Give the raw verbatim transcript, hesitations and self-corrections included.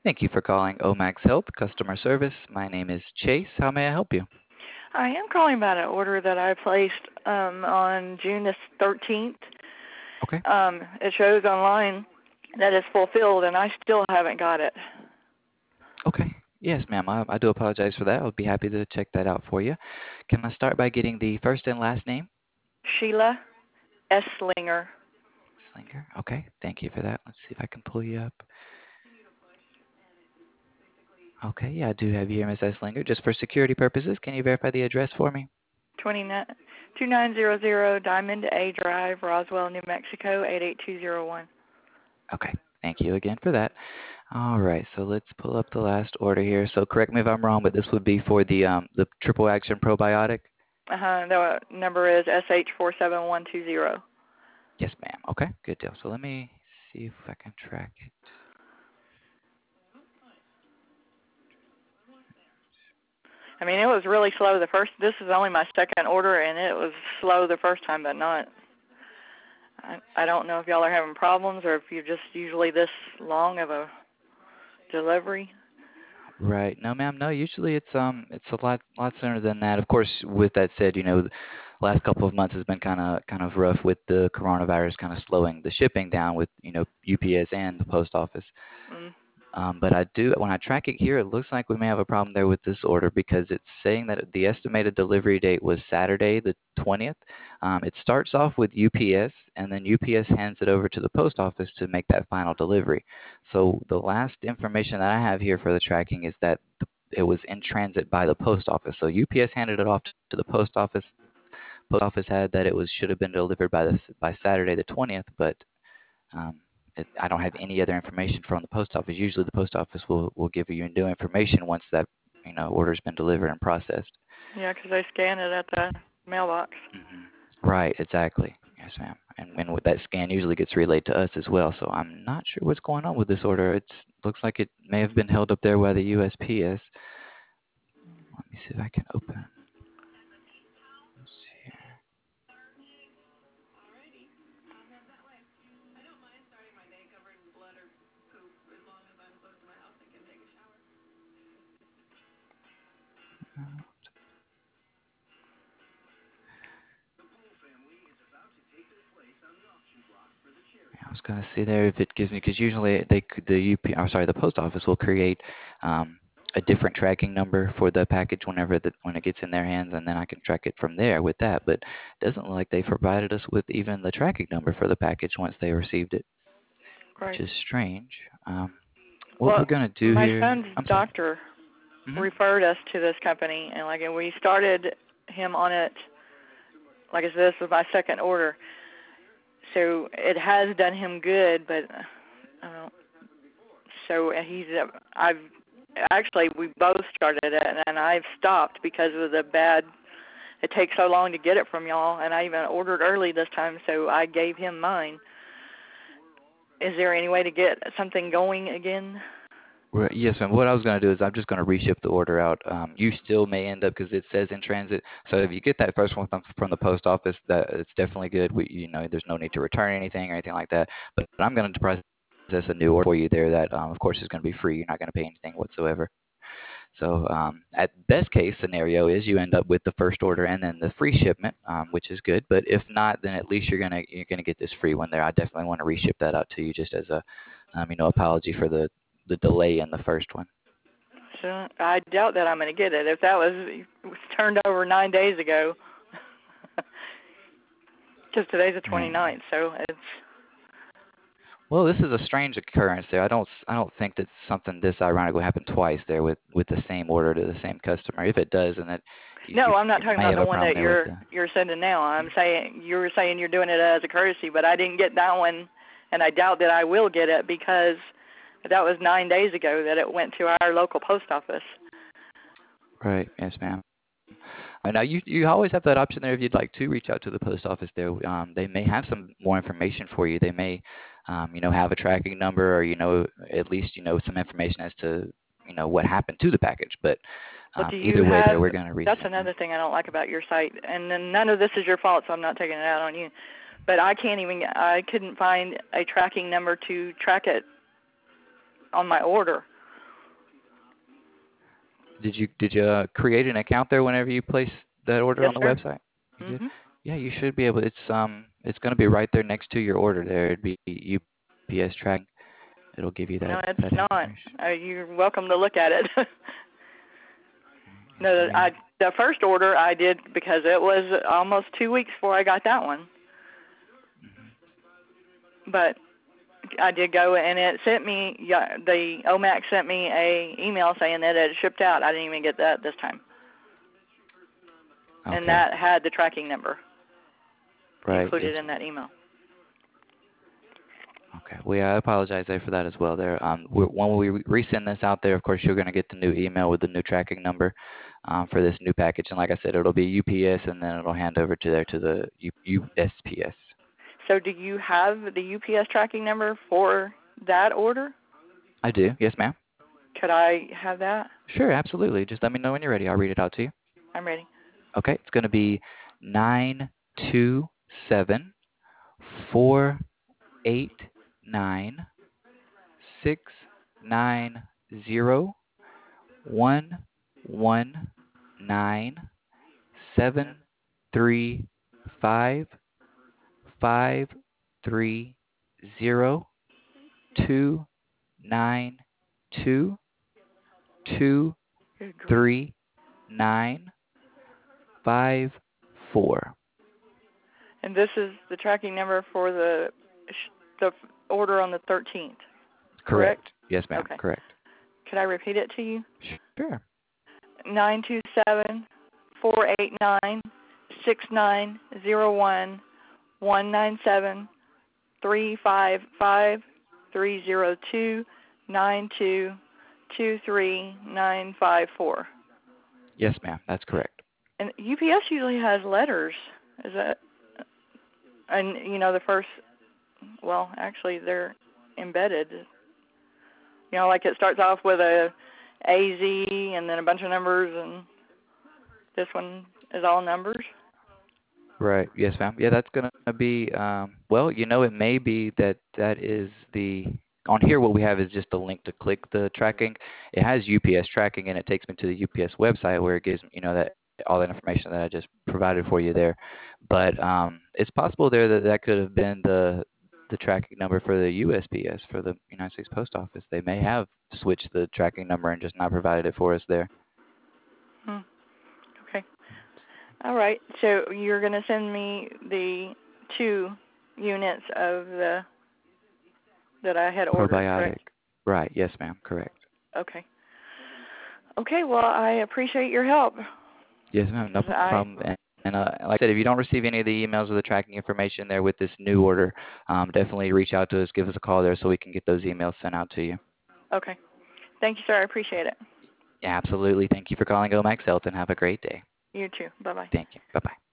Thank you for calling Omax Help Customer Service. My name is Chase. How may I help you? I am calling about an order that I placed um, on June the thirteenth. Okay. Um, it shows online that it's fulfilled, and I still haven't got it. Okay. Yes, ma'am. I, I do apologize for that. I'll be happy to check that out for you. Can I start by getting the first and last name? Sheila Esslinger. Slinger. Okay. Thank you for that. Let's see if I can pull you up. Okay. Yeah, I do have you here, Miss Slinger. Just for security purposes, can you verify the address for me? twenty-nine two nine zero zero Diamond A Drive, Roswell, New Mexico, eight eight two zero one. Okay. Thank you again for that. All right. So let's pull up the last order here. So correct me if I'm wrong, but this would be for the um, the triple action probiotic. Uh-huh. The number is S H four seven one two zero. Yes, ma'am. Okay. Good deal. So let me see if I can track it. I mean, it was really slow the first. This is only my second order, and it was slow the first time, but not. I, I don't know if y'all are having problems or if you're just usually this long of a delivery. Right. No, ma'am. No, usually it's um it's a lot lot sooner than that. Of course, with that said, you know, the last couple of months has been kind of kind of rough with the coronavirus kind of slowing the shipping down with, you know, U P S and the post office. Mm. Um, but I do, when I track it here, it looks like we may have a problem there with this order because it's saying that the estimated delivery date was Saturday the twentieth. Um, it starts off with U P S, and then U P S hands it over to the post office to make that final delivery. So the last information that I have here for the tracking is that the, it was in transit by the post office. So U P S handed it off to the post office. Post office had that it was should have been delivered by the by Saturday the twentieth, but um, it, I don't have any other information from the post office. Usually, the post office will will give you new information once that you know order's been delivered and processed. Yeah, because they scan it at the mailbox. Hmm. Right, exactly. Yes, ma'am. And and with that scan usually gets relayed to us as well. So I'm not sure what's going on with this order. It looks like it may have been held up there by the U S P S. Let me see if I can open. Let's see here. I was gonna see there if it gives me because usually they the U P I'm sorry the post office will create um, a different tracking number for the package whenever the, when it gets in their hands, and then I can track it from there with that. But it doesn't look like they provided us with even the tracking number for the package once they received it, which Right. is strange. Um, what we're Well, gonna do my here? son's I'm sorry. doctor Hmm. referred us to this company, and like we started him on it. Like I said, this was my second order, so it has done him good. But uh, so he's uh, I've actually we both started it, and I've stopped because of the bad. It takes so long to get it from y'all, and I even ordered early this time, so I gave him mine. Is there any way to get something going again? Right, yes, and what I was going to do is I'm just going to reship the order out. Um, you still may end up because it says in transit. So if you get that first one from, from the post office, that it's definitely good. We, you know, there's no need to return anything or anything like that. But I'm going to process a new order for you there. That, um, of course, is going to be free. You're not going to pay anything whatsoever. So um, at best case scenario is you end up with the first order and then the free shipment, um, which is good. But if not, then at least you're gonna you're gonna get this free one there. I definitely want to reship that out to you just as a um, you know apology for the the delay in the first one. So I doubt that I'm going to get it. If that was, was turned over nine days ago, because today's the Right. twenty-ninth, so it's Well, this is a strange occurrence there. I don't I don't think that something this ironic will happen twice there with with the same order to the same customer. If it does, then it you, you, no. I'm not you talking may about have the a one problem that there with you're the. you're sending now. I'm saying you're saying you're doing it as a courtesy, but I didn't get that one, and I doubt that I will get it because that was nine days ago that it went to our local post office. Right. Yes, ma'am. Uh, now you you always have that option there if you'd like to reach out to the post office there. Um, they may have some more information for you. They may, um, you know, have a tracking number or you know at least you know some information as to you know what happened to the package. But Well, um, do you either way, there have? we're going to That's resend you. another thing I don't like about your site, and then none of this is your fault, so I'm not taking it out on you. But I can't even. I couldn't find a tracking number to track it on my order. Did you did you uh, create an account there whenever you place that order Yes, on the sir. website? You did? Mhm. Yeah, you should be able. It's um, it's going to be right there next to your order. There, it'd be U P S tracking. It'll give you No, that it's that not. information. Uh, you're welcome to look at it. Okay, yes, No, I ma'am. the first order I did because it was almost two weeks before I got that one. Hmm. But I did go and it sent me yeah, the O M A C sent me a email saying that it shipped out. I didn't even get that this time, and Okay, that had the tracking number right. included Yes. in that email. Okay. Well, yeah, I apologize there for that as well. There, um, we when we re- resend this out there, of course, you're going to get the new email with the new tracking number, um, for this new package. And like I said, it'll be U P S, and then it'll hand over to there to the U- USPS. So do you have the U P S tracking number for that order? I do. Yes, ma'am. Could I have that? Sure, absolutely. Just let me know when you're ready. I'll read it out to you. I'm ready. Okay, it's going to be nine two seven four eight nine six nine zero one one nine seven three five five three zero two nine two two Good grief. three nine five four. And this is the tracking number for the the order on the thirteenth, correct? Correct. Yes, ma'am. Okay. Correct. Could I repeat it to you? Sure. Nine two seven four eight nine six nine zero one one nine seven three five five three zero two nine two two three nine five four. Yes, ma'am. That's correct. And U P S usually has letters. Is that? And you know the first. Well, actually, they're embedded. You know, like it starts off with a A Z and then a bunch of numbers, and this one is all numbers. Right. Yes, ma'am. Yeah, that's going to be, um, well, you know, it may be that that is the, on here what we have is just a link to click the tracking. It has U P S tracking, and it takes me to the U P S website where it gives me, you know, that all that information that I just provided for you there. But um, it's possible there that that could have been the the tracking number for the U S P S, for the United States Post Office. They may have switched the tracking number and just not provided it for us there. Hmm. Okay. All right. So you're going to send me the two units of the that I had ordered, Probiotic. correct? Right. Yes, ma'am. Correct. Okay. Okay. Well, I appreciate your help. Yes, ma'am. No 'Cause I problem. And, and uh, like I said, if you don't receive any of the emails or the tracking information there with this new order, um, definitely reach out to us. Give us a call there so we can get those emails sent out to you. okay. Thank you, sir. I appreciate it. Yeah, absolutely. Thank you for calling O M A X Health, and have a great day. You too. Bye bye. Thank you. Bye bye.